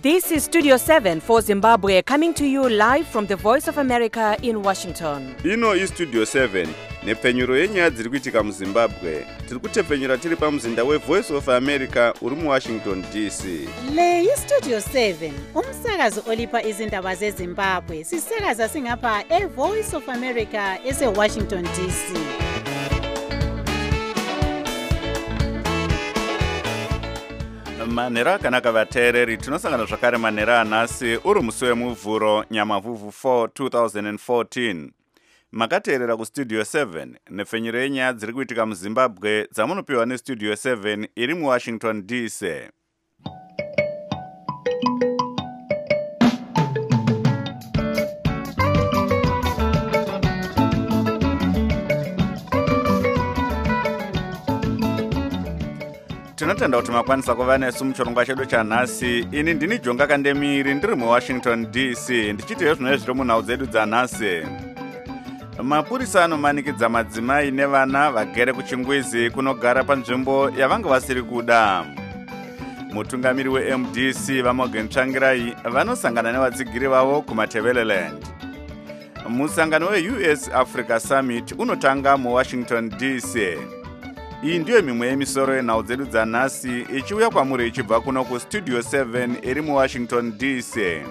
This is Studio 7 for Zimbabwe, coming to you live from the Voice of America in Washington. Ino iStudio 7 nepfenyuro yenyaya dziri kuitika muZimbabwe. Tiri kutepfenyura tiri pamuzinda weVoice of America uri muWashington DC. Le iStudio 7 umsakazo olipa izindaba zeZimbabwe. Sisakaza singapha eVoice of America eseWashington DC. Manhero akanaka vateereri, tinosangana zvakare manhero anhasi uri musi wemuvhuro nyamavhuvhu 4 2014. Makateerera kuStudio 7 nepfenyuro yenyaya dziri kuitika muZimbabwe dzamunopiwa neStudio 7 iri muWashington DC. Tinotenda kuti makwanisa kuva nesu muchirongwa chedu chanhasi. Ini ndini Jonga Kandemiri ndiri muWashington DC ndichitiwo zvino zviri munhau dzedu dzanhasi. Mapurisa anomanikidza madzimai nevana vagere kuchingwizi kunogara panzvimbo yavanga vasiri kuda. Mutungamiri weMDC vaMorgan Tsvangirai vanosangana nevadzigiri vavo kuMatabeleland. Musangano weUS Africa Summit unotanga muWashington DC. Iyi ndiyo mimwe yemisoro yenhau dzedu dzanhasi ichiuya kwamuri ichibva kuno kuStudio 7 iri muWashington DC.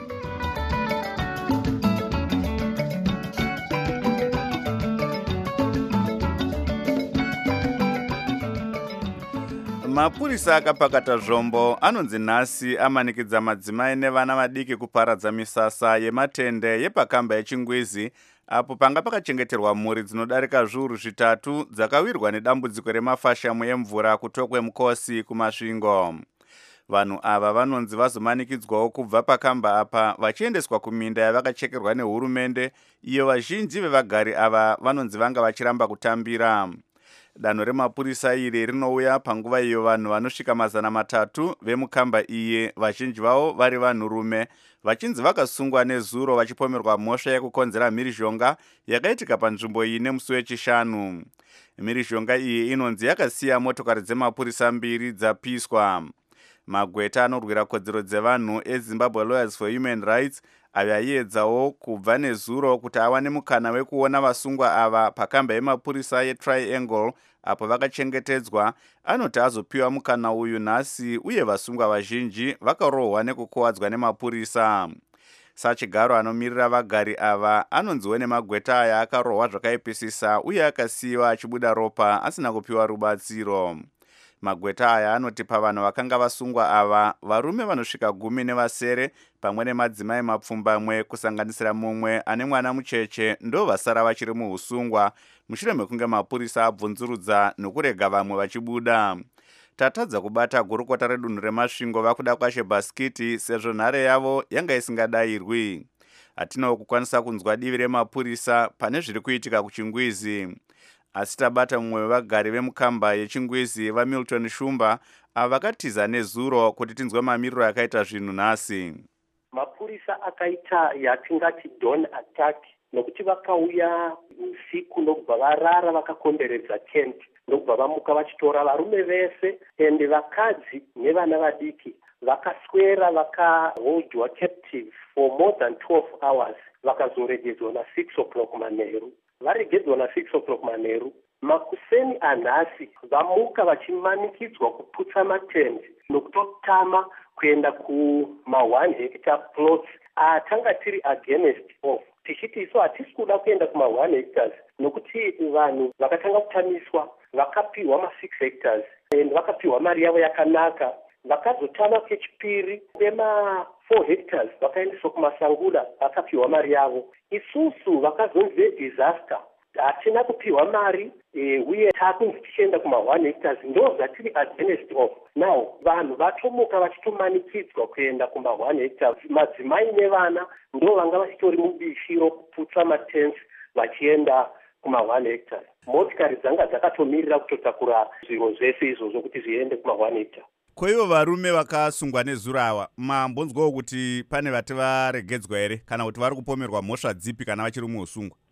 Mapurisa akapakata zvombo anonzi nhasi amanikidza madzimai nevana vadiki kuparadza misasa yematende yepakamba yechingwizi apo panga pakachengeterwa mhuri dzinodarika zviuru zvitatu dzakawirwa nedambudziko remafashamu emvura kutokwemukosi kumasvingo. Vanhu ava vanonzi vazomanikidzwawo kubva pakamba apa vachiendeswa kuminda yavakachekerwa nehurumende, iyo vazhinji vevagari ava vanonzi vanga vachiramba kutambira. Danho remapurisa iri rinouya panguva iyo vanhu vanosvika 300 vemukamba iye, vazhinji vavo vari vanhurume, vachinzi vakasungwa nezuro vachipomerwa mhosva yekukonzera mhirizhonga yakaitika panzvimbo iyi nemusi wechishanu. Mhirizhonga iyi inonzi yakasiya motokari dzemapurisa 2 dzapiswa. Magweta anorwira kodzero dzevanhu eZimbabwe Lawyers for Human Rights avaiyedzawo kubva nezuro kuti awane mukana wekuona vasungwa ava pakamba yemapurisa yeTriangle apo vakachengetedzwa. Anoti azopiwa mukana uyu nhasi, uye vasungwa vazhinji vakarohwa nekukuvadzwa nemapurisa. Sachigaro anomirira vagari ava anonziwo nemagweta aya akarohwa zvakaipisisa uye akasiyiwa achibuda ropa asina kupiwa rubatsiro. Magweta aya anoti pavanhu vakanga vasungwa ava, varume vanosvika 10 nevasere pamwe nemadzimai mapfumbamwe kusanganisira mumwe ane mwana mucheche ndo vasara vachiri muusungwa mushure mekunge mapurisa abvunzurudza nokurega vamwe vachibuda. Tatadza kubata gurukota redunhu remasvingo vakuda kwashe bhasikiti sezvo nhare yavo yanga isingadayirwi. Hatinawo kukwanisa kunzwa divi remapurisa pane zviri kuitika kuchingwizi. Asi tabata mumwe wevagari vemukamba yechingwizi vaMilton Shumba vakatiza nezuro kuti tinzwe mamiriro akaita zvinhu nhasi. Mapurisa akaita yatingati dawn attack nokuti vakauya usiku nokubva varara vakakomberedza tent nokubva vamuka vachitora varume vese ende vakadzi nevana vadiki vakaswera vakaholdwa captive for more than 12 hours vakazoregedzwa na 6 o'clock manheru. Varegedzwa na 6 o'clock manheru. Makuseni anhasi vamuka vachimanikidzwa kuputsa matende nokutotama kuenda kuma1 hectare plots atanga tiri against of. Tichiti isu hatisi kuda kuenda kuma1 hectares nokuti vanhu vakatanga kutamiswa vakapiwa ma6 hectares and vakapiwa mari yavo yakanaka. Vakazotama kechipiri kwema4 hectares vakaendeswa kumasangula vakapiwa mari yavo. Isusu vakazonzi disaster hatina kupiwa mari uye takunzi tichienda kuma1 hectares ndo zvatiri against of. Now vanhu vatomuka vachitomanikidzwa kuenda kuma1 hectares. Madzimai nevana ndo vanga vachitori mubishi rokuputsa matents vachienda kuma1 hectares. Motikari dzanga dzakatomirira kutotakura zviro zvese izvozvo kuti zviende kuma1 hectare. Kwaivo varume vakasungwa nezuro ava, mambonzwawo kuti pane vati varegedzwa here kana kuti vari kupomerwa mhosva dzipi kana vachiri muusungwa?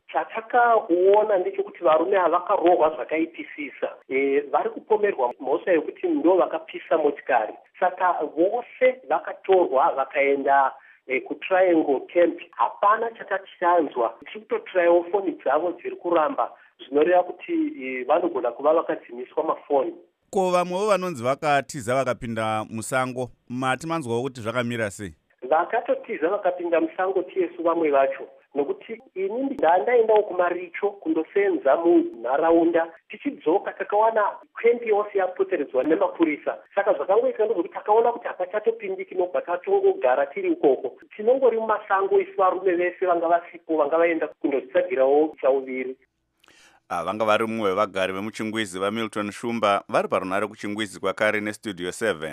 chatakaona ndechekuti varume ava vakarohwa zvakaipisisa. Vari kupomerwa mhosva yekuti ndo vakapisa motikari. Saka vose vakatorwa vakaenda kuTriangle Camp. Hapana chatachanzwa. Tichitotrayawo foni dzavo dziri kuramba, zvinoreva kuti vanogona kuva vakadzimiswa mafoni. Ko vamwewo vanonzi vakatiza vakapinda musango, mati manzwawo kuti zvakamira sei? Vakatotiza vakapinda musango tiesu vamwe vacho, nokuti ini ndaendawo kuMaricho kundosenza munharaunda. Tichidzoka takawana campi yose yapoteredzwa nemapurisa. Saka zvakangoitika ndezvekuti takaona kuti hapachatopindiki, nobva tatongogara tiri ukoko. Tinongori mumasango isu varume vese vanga vasipo, vanga vaenda kundozvitsvagirawo chauviri. Vanga vari mumwe vagari vemuchingwizi vaMilton Shumba vari parunare kuchingwizi kwakare nestudio 7.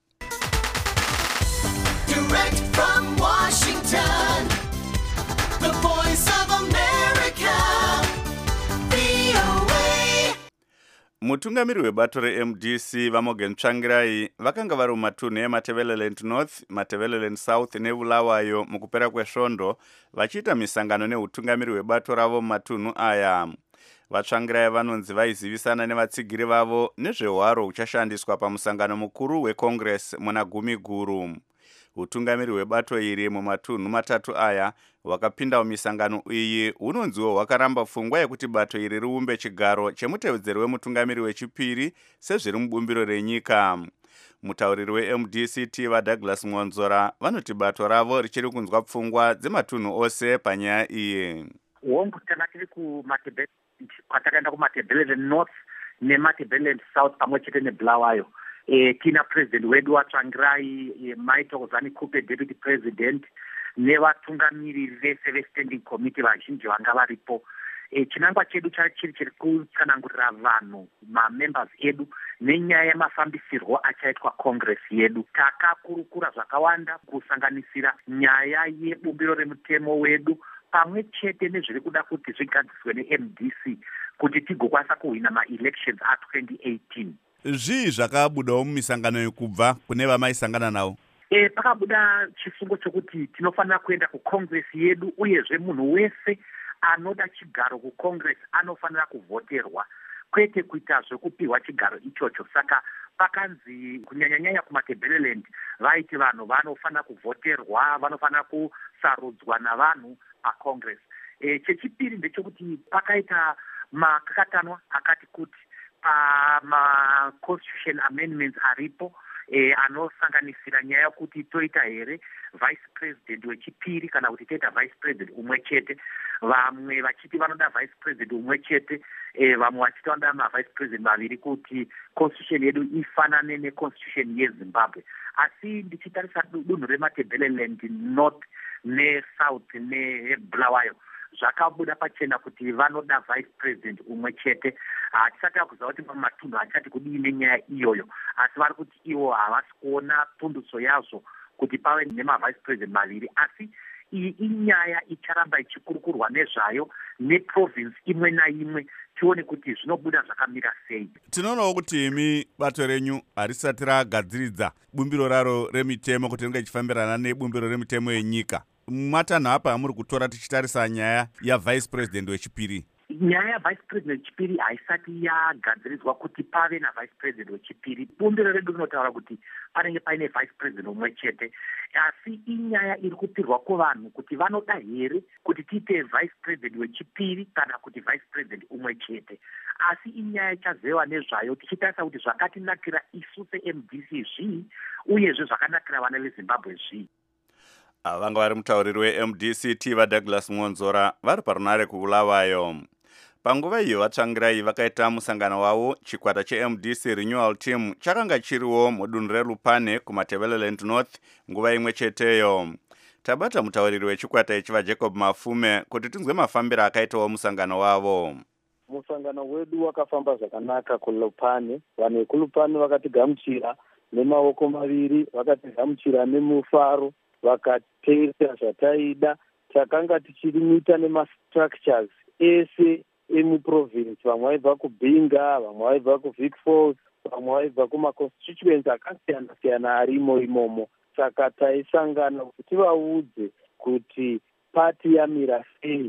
Direct from Washington, the voice of America, VOA. Mutungamiri webato reMDC vaMorgan Tsvangirai vakanga vari mumatunhu eMatabeleland North, Matabeleland South neBulawayo mukupera kwesvondo vachiita misangano neutungamiri webato ravo mumatunhu aya. Vatsvangirai vanonzi vaizivisana nevatsigiri vavo nezvehwaro huchashandiswa pamusangano mukuru weCongress muna Gumi Guru. Utungamiri hwebato iri mumatunhu matatu aya hwakapinda mumisangano iyi hunonziwo hwakaramba pfungwa yekuti bato iri riumbe chigaro chemutevedzeri wemutungamiri wechipiri sezviri mubumbiro renyika. Mutauriri weMDC Tiva Douglas Mwonzora vanoti bato ravo richiri kunzwa pfungwa dzematunhu ose panyaya iyi. Wombutana tiri kwatakaenda kuMatabeleland North neMatabeleland South pamwe chete neBulawayo. Tina president wedu waTsvangirai, Michael Zani-Kupe deputy president, nevatungamiriri vese vestanding committee vazhinji vanga varipo. Chinangwa chedu chiri kutsanangurira vanhu mamembers edu nenyaya yemafambisirwo achaitwa Congress yedu. Takakurukura zvakawanda kusanganisira nyaya yebumbiro remutemo wedu pamwe chete nezviri kuda kuti zvigadziswe neMDC kuti tigokwanisa kuhwina ma-elections a2018. Zvii zvakabudawo mumisangano yekubva kune vamaisangana navo? Pakabuda chisungo chokuti tinofanira kuenda kuCongress yedu, uyezve munhu wese anoda chigaro kuCongress anofanira kuvhoterwa, kwete kuita zvekupiwa chigaro ichocho. Saka pakanzi kunyanyanyanya kuMatabeleland vaiti vanhu vanofanira kuvhoterwa, vanofanira kusarudzwa navanhu paCongress. Chechipiri ndechekuti pakaita makakatanwa akati kuti ma-constitution amendments aripo anosanganisira nyaya yokuti toita here vice president wechipiri kana kuti toita vice president umwe chete. Vamwe vachiti vanoda vice president umwe chete, vamwe vachiti vanoda ma-vice president vaviri kuti constitution yedu ifanane neconstitution yeZimbabwe. Asi ndichitarisa dunhu reMatabeleland North neSouth neBulawayo zvakabuda pachena kuti vanoda vice president umwe chete. Hatisati kuziva kuti matunhu achati kudii nenyaya iyoyo, asi vari kuti ivo havasi kuona pundutso yazvo kuti pave nemavice president maviri. Asi iyi inyaya icharamba ichikurukurwa nezvayo neprovince imwe naimwe, tione kuti zvinobuda zvakamira sei. Tinoonawo kuti imi bato renyu harisati ragadziridza bumbiro raro remitemo kuti ringe ichifambirana nebumbiro remitemo yenyika. Matanhu apa amuri kutora tichitarisa nyaya yavice president wechipiri. Nyaya yavice president wechipiri haisati yagadziridzwa kuti pave navice president wechipiri. Bumbiro redu rinotaura kuti panenge paine vice president umwe chete, asi inyaya iri kupirwa kuvanhu kuti vanoda here kuti tiite vice president wechipiri kana kuti vice president umwe chete. Asi inyaya ichazewa nezvayo tichitarisa kuti zvakatinakira isu seMDC zvii, uyezve zvakanakira vana veZimbabwe zvii. Vanga vari mutauriri weMDC Tiva Douglas Mwonzora vari parunare kuBulawayo. Panguva iyo Vatsvangirai vakaita musangano wavo, chikwata cheMDC Renewal Team chakanga chiriwo mudunhu reLupane kuMatabeleland North nguva imwe cheteyo. Tabata mutauriri wechikwata ichi vaJacob Mafume kuti tinzwe mafambiro akaitawo musangano wavo. Musangano wedu wakafamba zvakanaka kuLupane. Vanhu vekuLupane vakatigamuchira nemaoko maviri, vakatigamuchira nemufaro, vakateerera zvataida. Takanga tichirimuita nemastructures ese emuprovince, vamwe vaibva kuBinga, vamwe vaibva kuVic Falls, vamwe vaibva kumaconstituency akasiyana siyana arimo imomo. Saka taisangana kuti tivaudze kuti pati yamira sei,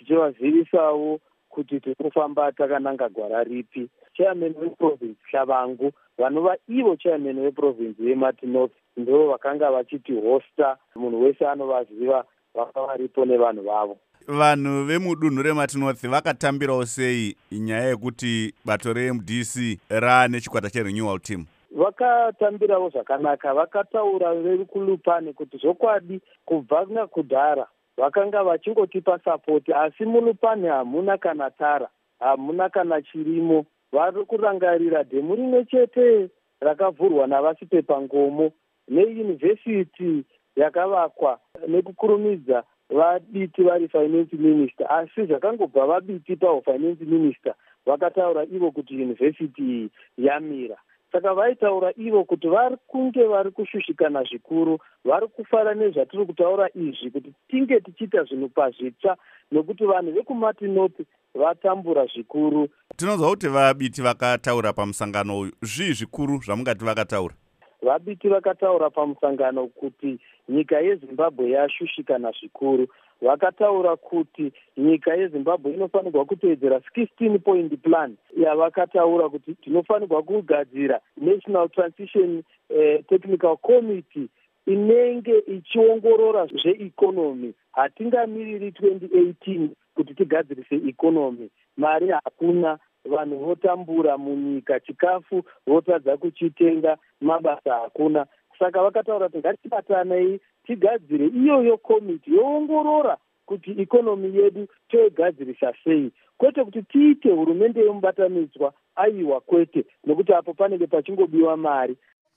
tichivazivisawo kuti tiri kufamba takananga gwara ripi. Chairman weprovince Shavangu, vanova ivo chairman weprovince yeMartin North, ndo vakanga vachiti hosta, munhu wese anovaziva, vanga varipo nevanhu vavo. Vanhu vemudunhu reMartin North vakatambirawo sei nyaya yekuti bato reMDC raane chikwata cherenewal team? Vakatambirawo zvakanaka, vakataura vekuLupane kuti zvokwadi kubva nakudhara vakanga vachingotipa sapoti, asi muLupane hamuna kana tara, hamuna kana chirimo. Vari kurangarira dhemu rimwe chete rakavhurwa navasipepangomo neyunivhesiti yakavakwa nekukurumidza vabiti vari finance minister, asi zvakangobva vabiti pafinance minister vakataura ivo kuti yunivhesiti iyi yamira. Saka vaitaura ivo kuti vari kunge vari kushushikana zvikuru, vari kufara nezvatiri kutaura izvi kuti tinge tichiita zvinhu pazvitsva, nokuti vanhu vekuMartin North vatambura zvikuru. Tinonzwa kuti vabiti vakataura pamusangano uyu, zvii zvikuru zvamungati vakataura? Vabiti vakataura pamusangano kuti nyika yeZimbabwe yashushikana zvikuru. Vakataura kuti nyika yeZimbabwe inofanirwa kuteedzera 16-point plan yavakataura kuti tinofanirwa kugadzira National Transition Technical Committee inenge ichiongorora zveikonomi. Hatingamiriri 2018 kuti tigadzirise ikonomi. Mari hakuna, vanhu votambura munyika, chikafu votadza kuchitenga, mabasa hakuna. Saka vakataura kuti ngatibatanei tigadzire iyoyo komiti yoongorora kuti ikonomi yedu toigadzirisa sei, kwete kuti tiite hurumende yemubatanidzwa. Aiwa, kwete, nokuti apo panenge pachingobiwa mari.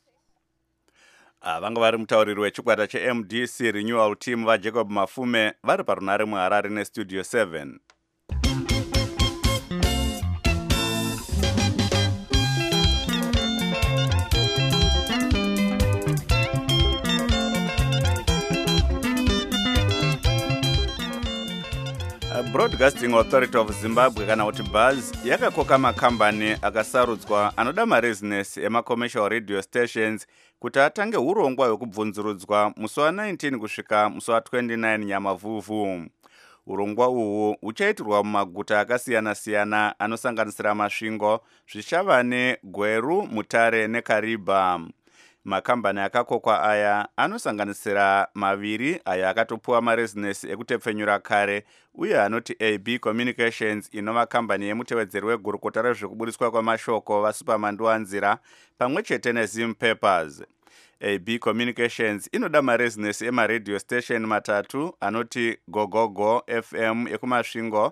Vanga vari mutauriri wechikwata cheMDC Renewal Team vaJacob Mafume vari parunare muHarare neStudio 7. Broadcasting Authority of Zimbabwe kana kuti BUZZ yakakoka makambani akasarudzwa anoda marezinesi emacommercial radio stations kuti atange urongwa hwekubvunzurudzwa musi wa19 kusvika musi wa29 Nyamavhuvhu. Urongwa uhu uchaitirwa mumaguta akasiyana-siyana anosanganisira Masvingo, Zvishavane, Gweru, Mutare neKariba. Makambani akakokwa aya anosanganisira maviri aya akatopuwa marezinesi ekutepfenyura kare uye anoti AB Communications inova kambani yemutevedzeri wegurukota rezvekuburiswa kwamashoko vaSuperman Wanzira pamwe chete neZim Papers. AB Communications inoda marezinesi emaradio station matatu anoti Gogogo FM yekumasvingo,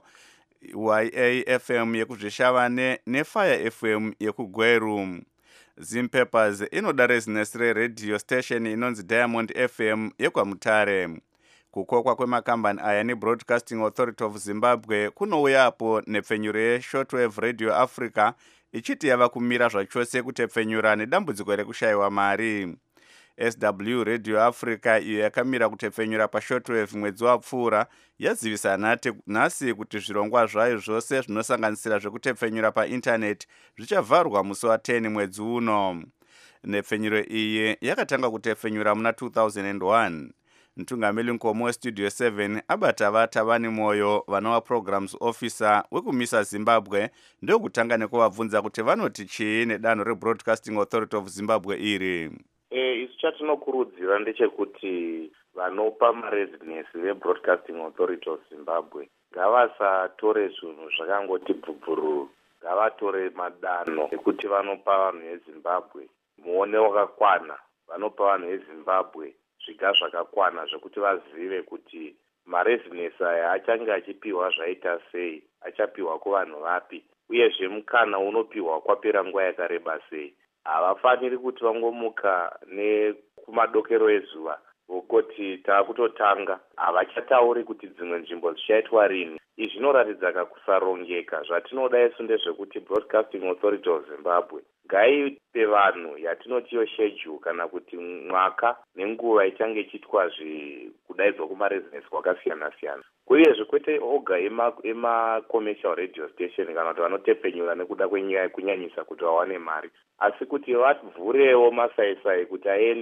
YA FM yekuzvishavane neFire FM yekugweru. Zim Papers inoda rezinesi reradio station inonzi Diamond FM yekwamutare. Kukokwa kwemakambani aya neBroadcasting Authority of Zimbabwe kunouyapo nepfenyuro yeShortwave Radio Africa ichiti yava kumira zvachose kutepfenyura nedambudziko rekushayiwa mari. SW Radio Africa iyo yakamira kutepfenyura paShortwave mwedzi wapfuura yazivisa nhasi kuti zvirongwa zvayo zvose zvinosanganisira zvekutepfenyura paintaneti zvichavharwa musi wa10 mwedzi uno. Nepfenyuro iyi yakatanga kutepfenyura muna 2001. Mtungamiri Nkomo weStudio 7 abata vata vane moyo vanova programs officer wekumisa Zimbabwe ndokutanga nekuvabvunza kuti vanoti chii nedanho reBroadcasting Authority of Zimbabwe iri. Isu chatinokurudzira ndechekuti vanopa marezinesi veBroadcasting Authority of Zimbabwe ngavasatore zvinhu zvakangoti bvubvuru, ngavatore madanho ekuti vanopa vanhu veZimbabwe muone wakakwana, vanopa vanhu veZimbabwe zviga zvakakwana zvekuti vazive kuti marezinesi aya achange achipiwa zvaita sei, achapiwa kuvanhu vapi, uyezve mukana unopiwa kwapera nguva yakareba sei. Havafaniri kuti vangomuka nekumadokero ezuva vokoti taakutotanga, havachatauri kuti dzimwe nzvimbo zvichaitwa rini. Izvi zvinoratidza kakusarongeka. Zvatinoda isu ndezvekuti Broadcasting Authority of Zimbabwe ngaipe vanhu yatinotiyo schedule kana kuti mwaka nenguva ichange ichiitwa kudaidzwa kumarezinesi kwakasiyana-siyana. Uyezve kwete oga ema-commercial radio station kana kuti vanotepfenyura nekuda kunyanyisa kuti vawane mari, asi kuti vavhurewo masaisai kuti aende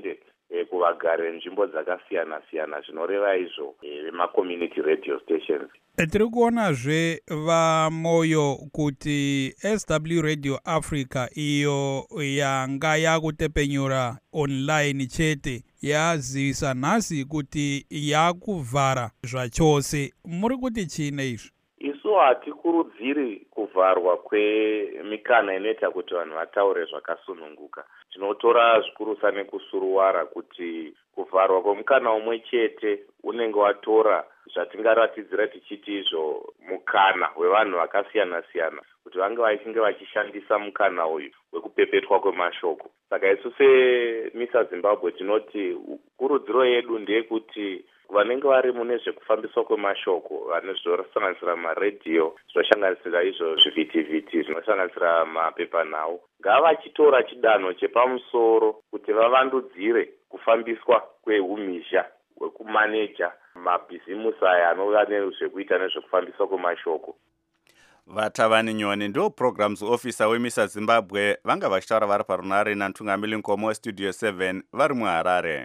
kuvagari venzvimbo dzakasiyana-siyana, zvinoreva izvo vema-community radio stations. Tiri kuonazve vamoyo kuti SW Radio Africa iyo yanga yakutepenyura online chete yazivisa nhasi kuti yakuvhara zvachose. Muri kuti chiine izvi? Isu hatikurudziri kuvharwa kwemikana inoita kuti vanhu vataure zvakasununguka. Tinotora zvikurusa nekusuruwara kuti kuvharwa kwemukana umwe chete unenge watora zvatingaratidzira tichiti izvo mukana wevanhu vakasiyana-siyana kuti vange vachinge vachishandisa mukana uyu wekupepetwa kwemashoko. Saka isu seMisa Zimbabwe tinoti kurudziro yedu ndeyekuti vanenge vari mune zvekufambiswa kwemashoko, vane zvinosanganisira maredhiyo, zvinosanganisira izvo zvivhitivhiti, zvinosanganisira mapepanhau, ngavachitora chidanho chepamusoro kuti vavandudzire kufambiswa kwehumhizha hwekumaneja mabhizimusi aya anova nezvekuita nezvekufambiswa kwemashoko. Vatavani Nyoni ndo programs officer weMisa Zimbabwe vanga vachitaura vari parunare naNtungamiri Nkomo weStudio 7 vari muHarare.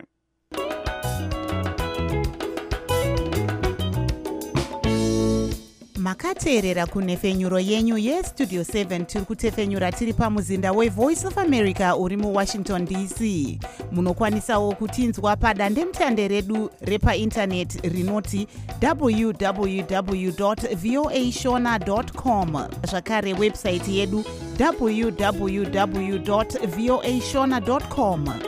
Makateerera kunhefenyuro yenyu yeStudio 7 tiri kutefenyura tiri pamuzinda weVoice of America uri muWashington DC. Munokwanisawo kutinzwa padandemutande redu repaindaneti rinoti www.voashona.com, zvakare website yedu www.voashona.com.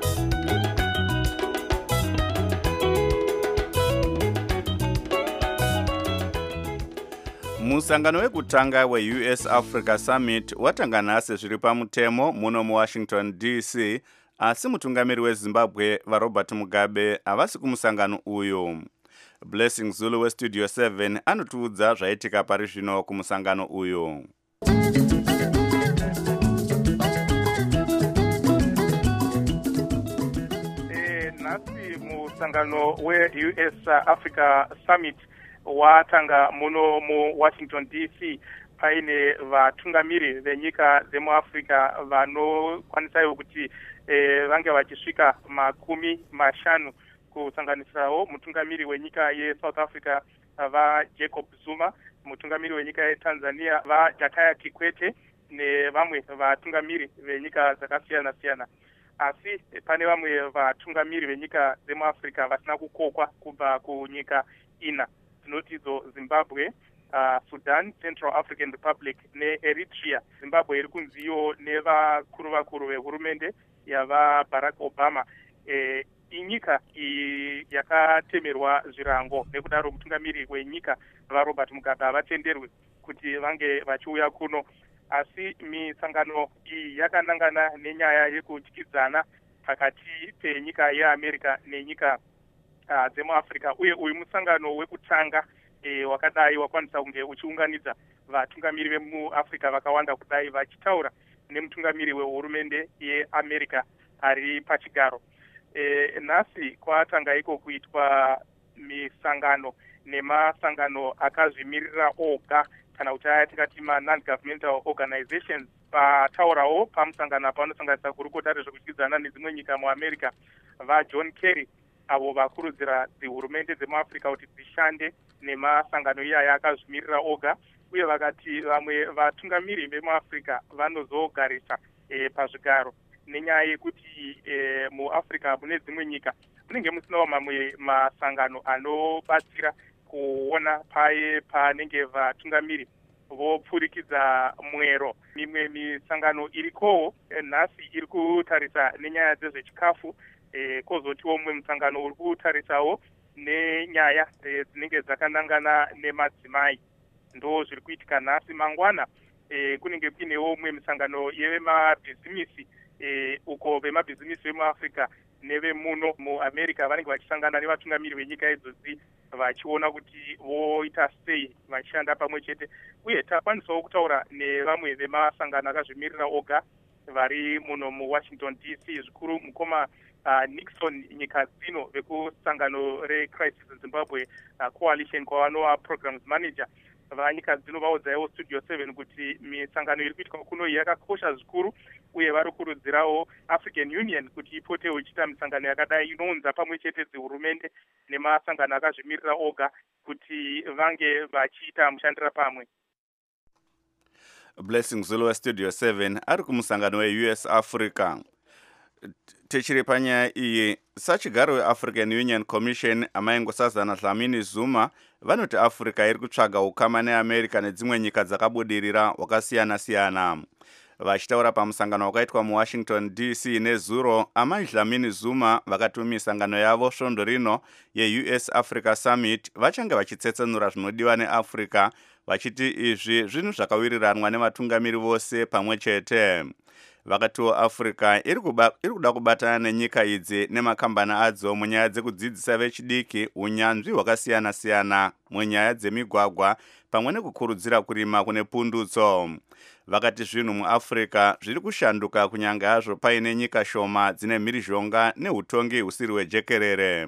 Musangano wekutanga we-US Africa Summit watanga nhasi zviri pamutemo muno muWashington DC, asi mutungamiri weZimbabwe vaRobert Mugabe havasi kumusangano uyu. Blessing Zulu weStudio 7 anotiudza zvaitika pari zvino kumusangano uyu. Nhasi musangano we-US Africa Summit watanga muno muWashington DC paine vatungamiri venyika dzemuAfrica vanokwanisawo kuti vange vachisvika 50 kusanganisirawo mutungamiri wenyika yeSouth Africa vaJacob Zuma, mutungamiri wenyika yeTanzania vaJakaya Kikwete nevamwe vatungamiri venyika dzakasiyana-siyana. Asi pane vamwe vatungamiri venyika dzemuAfrica vasina kukokwa kubva kunyika ina, dzinotidzo Zimbabwe, Sudan, Central African Republic neEritrea. Zimbabwe iri kunziyo nevakuru vehurumende yava Barack Obama. Inyika yakatemerwa zvirango, nekudaro mutungamiri wenyika vaRobert Mugabe havatenderwi kuti vange vachiuya kuno. Asi misangano iyi yakanangana nenyaya yekudyidzana pakati penyika yeAmerica nenyika dzemuAfrica, uye uyu musangano wekutanga wakadai wakwanisa kunge uchiunganidza vatungamiri vemuAfrica vakawanda kudai vachitaura nemutungamiri wehurumende yeAmerica ari pachigaro. Nhasi kwatanga iko kuitwa misangano nemasangano akazvimirira oga kana kuti aya tikati non-governmental organizations pataurawo pamusangano apa vanosanganisa kurukota rezvekudyidzana nedzimwe nyika muAmerica vaJohn Kerry, avo vakurudzira dzihurumende dzemuAfrica kuti dzishande nemasangano iyaya akazvimirira oga, uye vakati vamwe vatungamiri vemuAfrica vanozogarisa pazvigaro nenyaya yekuti muAfrica mune dzimwe nyika munenge musinawo mamwe masangano anobatsira kuona paye panenge vatungamiri vopfurikidza mwero. Mimwe misangano irikowo nhasi iri kutarisa nenyaya dzezvechikafu, kozotiwo mumwe musangano uri kutarisawo nenyaya dzinenge dzakanangana nemadzimai. Ndo zviri kuitika nhasi. Mangwana kunenge kuinewo mumwe misangano yevemabhizimisi, uko vemabhizimisi vemuAfrica nevemuno muAmerica vanenge vachisangana nevatungamiri venyika idzodzi vachiona kuti voita sei vachishanda pamwe chete. Uye takwanisawo kutaura nevamwe vemasangano akazvimirira oga vari muno muWashington DC, zvikuru mukoma Nixon nyika dzino vekusangano reCrisis Zimbabwe Coalition kwavanova programs manager. vanyika dzino vaudzawo studio 7 kuti misangano iri kuitwa kuno yakakosha zvikuru, uye vari kurudzirawo African Union kuti ipotewo ichiita misangano yakadai inounza pamwe chete dzihurumende nemasangano akazvimirira oga kuti vange vachiita mushandira pamwe. Blessing Zulu westudio 7 ari kumusangano we-US Africa. Tichiri panyaya iyi, sachigaro we-African Union Commission amaingosazana Dlamini Zuma vanoti Africa iri kutsvaga ukama neAmerica nedzimwe nyika dzakabudirira hwakasiyana-siyana. Vachitaura pamusangano wakaitwa muWashington DC nezuro, amai Dlamini Zuma vakati misangano yavo svondo rino ye-US Africa Summit vachange vachitsetsenura zvinodiwa neAfrica, vachiti izvi zvinhu zvakawiriranwa nevatungamiri vose pamwe chete. Vakatiwo Africa iri kuda kubatana nenyika idzi nemakambani adzo munyaya dzekudzidzisa vechidiki unyanzvi hwakasiyana-siyana munyaya dzemigwagwa pamwe nekukurudzira kurima kune pundutso. Vakati zvinhu muAfrica zviri kushanduka kunyange hazvo paine nyika shoma dzine mhirizhonga neutongi husiri hwejekerere.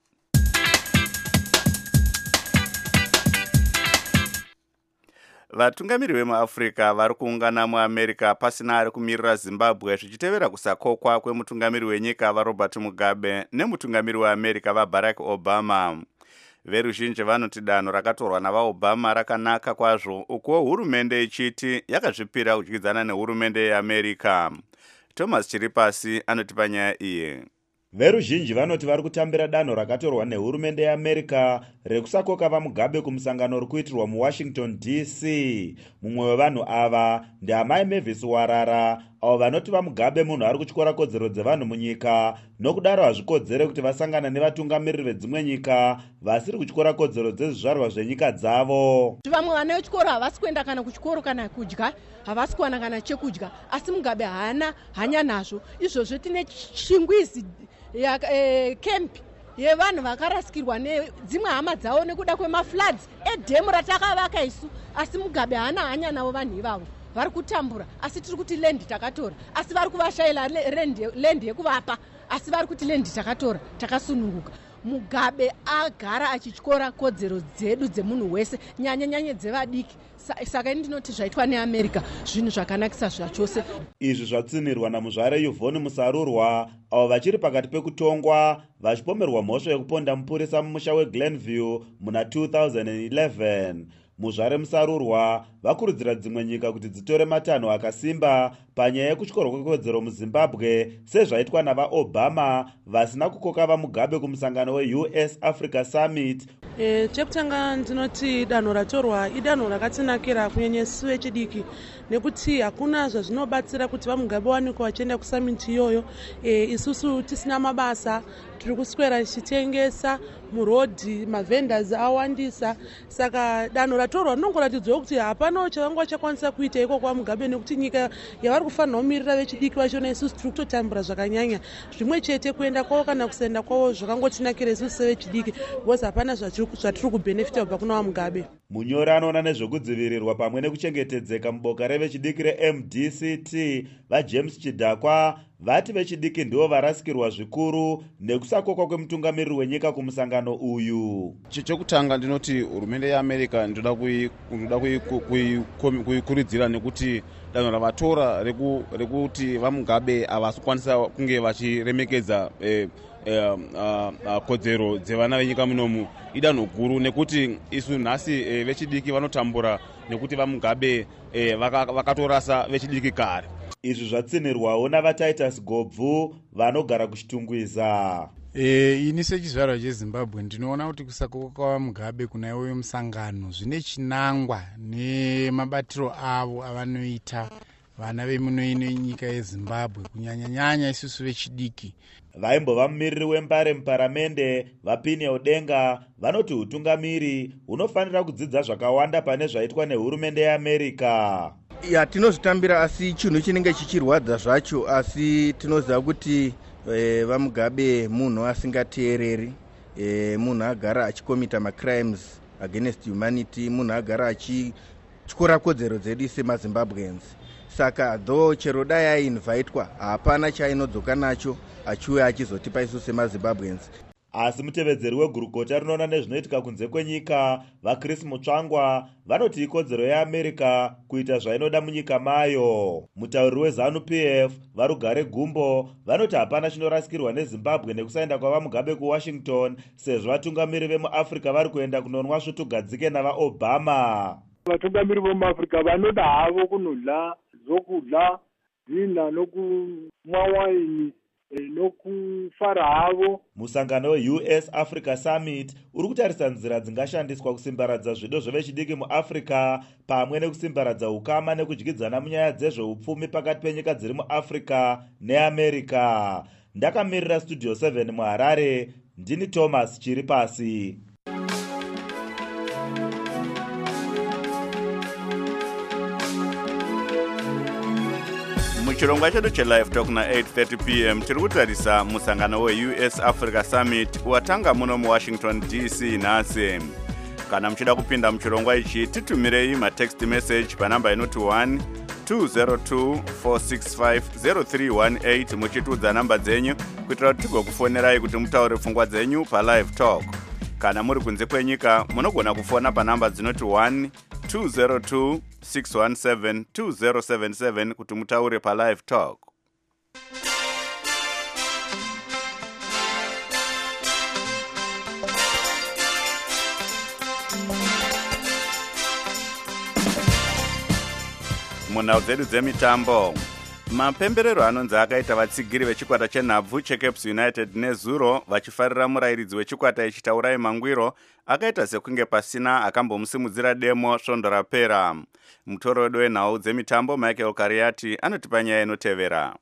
Vatungamiri vemuAfrica vari kuungana muAmerica pasina ari kumirira Zimbabwe zvichitevera kusakokwa kwemutungamiri wenyika vaRobert Mugabe nemutungamiri weAmerica vaBarack Obama. Veruzhinji vanoti danho rakatorwa navaObama rakanaka kwazvo, uko hurumende ichiti yakazvipira kudyidzana nehurumende yeAmerica. Thomas Chiripasi anoti panyaya iyi. Veruzhinji vanoti vari kutambira danho rakatorwa nehurumende yeAmerica rekusakoka vaMugabe kumusangano uri kuitirwa muWashington DC. Mumwe wevanhu ava ndiamai Mavis Warara, avo vanoti vaMugabe munhu ari kutyora kodzero dzevanhu munyika, nokudaro hazvikodzere kuti vasangana nevatungamiriri vedzimwe nyika vasiri kutyora kodzero dzezvizvarwa zvenyika dzavo. Vamwe vana vechikoro havasi kuenda kana kuchikoro kana kudya, havasi kuwana kana chekudya, asi Mugabe haana hanya nazvo. Izvozvo tine chingwizi ya kempi yevanhu vakarasikirwa nedzimwe hama dzavo nekuda kwemafloods edhemu ratakavaka isu, asi Mugabe haana hanya navo vanhu ivavo. Vari kutambura, asi tiri kuti lendi takatora, asi vari kuvashayira lendi yekuvapa, asi vari kuti lendi takatora, takasununguka. Mugabe agara achityora kodzero dzedu dzemunhu wese, nyanye dzevadiki. Saka ini ndinoti zvaitwa neAmerica zvinhu zvakanakisa zvachose. Izvi zvatsinirwa namuzvare Yvonne Musarurwa, avo vachiri pakati pekutongwa vachipomerwa mhosva yekuponda mupurisa mumusha weGlenview muna 2011. Muzvare Musarurwa vakurudzira dzimwe nyika kuti dzitore matanho akasimba panyaya yekutyorwa kwekodzero muZimbabwe sezvaitwa navaObama vasina kukoka vaMugabe kumusangano we-US Africa Summit. Chekutanga ndinoti danho ratorwa idanho rakatinakira kunyanya isu vechidiki, nekuti hakuna zvazvinobatsira kuti vaMugabe wanikwa vachienda kusummit iyoyo isusu tisina mabasa, tiri kuswera tichitengesa murodhi, mavendors awandisa. Saka danho ratorwa rinongoratidzwa kuti hapana chavanga chakwanisa kuita iko kwaMugabe, nekuti nyika yavari kufanira kumirira vechidiki vachiona isusu tiri kutotambura zvakanyanya. Zvimwe chete kuenda kwavo kana kusaenda kwavo zvakangotinakira isusu sevechidiki, because hapana zvatiri kubhenefita kubva kuna vaMugabe. Munyori anoona nezvekudzivirirwa pamwe nekuchengetedzeka muboka revechidiki reMDCT vaJames Chidakwa vati vechidiki ndivo varasikirwa zvikuru nekusakokwa kwemutungamiriri wenyika kumusangano uyu. Chekutanga ndinoti hurumende yeAmerica ndoda kuikurudzira nekuti danho ravatora rekuti vaMugabe havasi kukwanisa kunge vachiremekedza kodzero dzevana venyika munomu idanho guru, nekuti isu nhasi vechidiki vanotambura nekuti vaMugabe vakatorasa vechidiki kare. Izvi zvatsinirwawo navaTitus Gobvu vanogara kuchitungwiza. Ini sechizvarwa cheZimbabwe ndinoona kuti kusakoka kwaMugabe kuna iwoyo musangano zvine chinangwa nemabatiro avo avanoita vana vemunoino nyika yeZimbabwe, kunyanya isusu vechidiki. Vaimbova mumiriri wembare muparamende vaPineo Odenga vanoti utungamiri hunofanira kudzidza zvakawanda pane zvaitwa nehurumende yeAmerica. Tinozvitambira asi chinhu chinenge chichirwadza zvacho, asi tinoziva kuti vaMugabe munhu asingateereri, munhu agara achikomita macrimes against humanity, munhu agara achityora kodzero dzedu semaZimbabweans. Saka though chero dai ainvhaitwa hapana chaainodzoka nacho achiuya achizotipa isu semaZimbabweans. asi mutevedzeri wegurukota rinoona nezvinoitika kunze kwenyika vaChris Mutsvangwa vanoti ikodzero yeAmerica kuita zvainoda munyika mayo. Mutauriri weZANU-PF vaRugare Gumbo vanoti hapana chinorasikirwa neZimbabwe nekusaenda kwavaMugabe kuWashington sezvo vatungamiri vemuAfrica vari kuenda kunonwa svutugadzike navaObama. Vatungamiri vomuAfrica vanoda havo kunodla zvokudla dzina nokumwa waini nokufara havo. Musangano weUS Africa Summit uri kutarisa nzira dzingashandiswa kusimbaradza zvido zvevechidiki muAfrica pamwe nekusimbaradza ukama nekudyidzana munyaya dzezveupfumi pakati penyika dziri muAfrica neAmerica. Ndakamirira Studio 7 muHarare, ndini Thomas Chiripasi. muchirongwa chedu chelive talk na8:30 p.m. tiri kutarisa musangano weUS Africa Summit watanga muno muWashington DC nhasi. Kana muchida kupinda muchirongwa ichi titumirei matext message panamba inoti 1-202-465-0318 muchitudza namba dzenyu kuitira kuti tigokufonerai kuti mutaure pfungwa dzenyu palive talk. Kana muri kunze kwenyika munogona kufona panamba dzinoti 1-202-617-2077 kuti mutaure palive talk. Munhau dzedu dzemitambo, mapemberero anonzi akaita vatsigiri vechikwata chenhabvu cheCaps United nezuro vachifarira murayiridzi wechikwata ichi Taurai Mangwiro akaita sekunge pasina akambomusimudzira demo svondo rapera. Mutoro wedu wenhau dzemitambo Michael Kariati anotipa nyaya inotevera.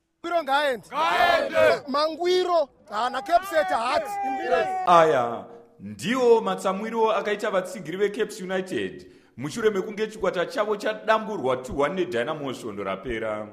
Mangwiro na Capset Hearts. Aya ndiwo matsamwiro akaita vatsigiri veCaps United mushure mekunge chikwata chavo chadamburwa 2-1 neDynamo svondo rapera.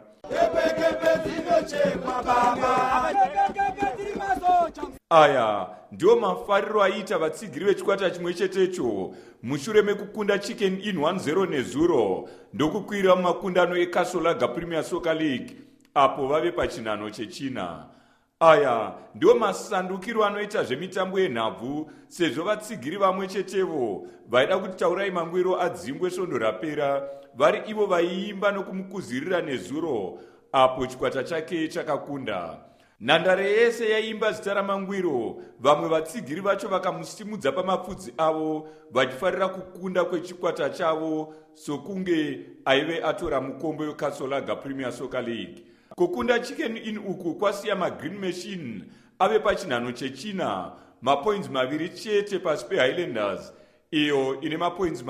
Aya ndiwo mafariro aita vatsigiri vechikwata chimwe chetecho mushure mekukunda Chicken Inn 1-0 nezuro ndokukwira mumakundano eKasolaga Premier Soccer League apo vave pachinhano chechina. Aya ndiwo masandukiro anoita zvemitambo yenhabvu sezvo vatsigiri vamwe chetevo vaida kuti Taurai Mangwiro adzingwe svondo rapera vari ivo vaiimba nokumukuzirira nezuro apo chikwata chake chakakunda. Nhandare yese yaimba zita raMangwiro, vamwe vatsigiri vacho vakamusimudza pamapfudzi avo vachifarira kukunda kwechikwata chavo sokunge aive atora mukombe weKasolaga Premier Soccer League. Kukunda Chicken Inn uku kwasiya maGreen Machine ave pachinhano chechina mapoints 2 chete pasi peHighlanders iyo ine mapoints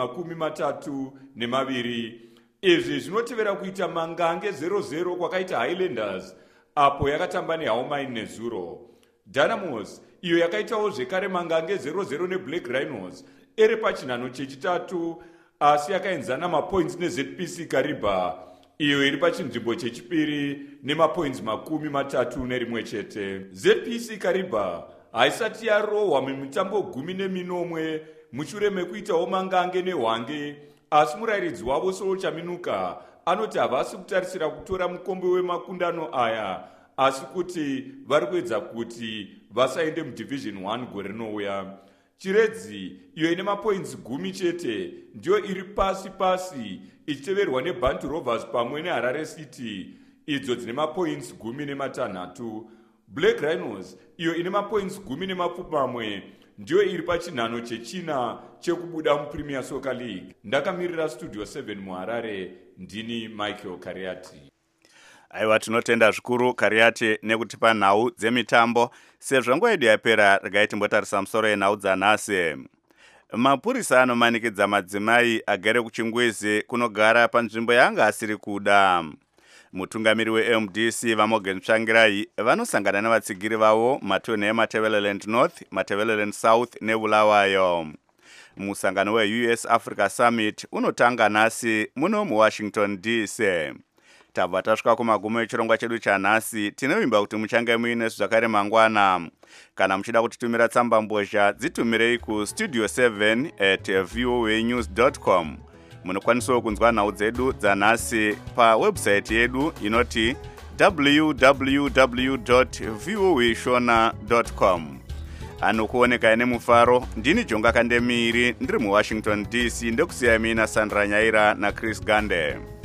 32. Izvi zvinotevera kuita mangange 0-0 kwakaita Highlanders apo yakatamba neHaumine nezuro. Dynamos iyo yakaitawo zvekare mangange 0-0 neBlack Rhinos iri pachinhano chechitatu asi yakaenzana mapoints neZPC Kariba iyo iri pachinzvimbo chechipiri nemapoints 31 chete. ZPC Kariba haisati yarohwa mumitambo 14 mushure mekuitawo mangange neHwange, asi murayiridzi wavo Solo Chaminuka anoti havasi kutarisira kutora mukombe wemakundano aya asi kuti vari kuedza kuti vasaende muDivision 1 gore rinouya. Chiredzi iyo ine mapoints 10 chete ndiyo iri pasi ichiteverwa neBantu Rovers pamwe neHarare City idzo dzine mapoints 16. Black Rhinos iyo ine mapoints 10 ndiyo iri pachinhano chechina chekubuda muPremier Soccer League. Ndakamirira Studio 7 muHarare, ndini Michael Kariati. Aiwa, tinotenda zvikuru Kariati nekutipa nhau dzemitambo. Sezvo nguva yedu yapera, regai timbotarisa musoro yenhau dzanhasi. Mapurisa anomanikidza madzimai agere kuChingwizi kunogara panzvimbo yanga asiri kuda. Mutungamiri weMDC vaMorgan Tsvangirai vanosangana nevatsigiri vavo matonhi eMatabeleland North, Matabeleland South neBulawayo. Musangano weUS Africa Summit unotanga nhasi muno muWashington DC. Tabva tasvika kumagumo echirongwa chedu chanhasi. Tinovimba kuti muchange muine zvakare mangwana. Kana muchida kutitumira tsamba mbozha dzitumirei kustudio 7@voanews.com. Munokwanisawo kunzwa nhau dzedu dzanhasi pawebsite yedu inoti www.voashona.com. anokuoneka nemufaro. Ndini Jonga Kandemiri ndiri muWashington DC, ndokusiya mina Sandra Nyaira naChris Gande.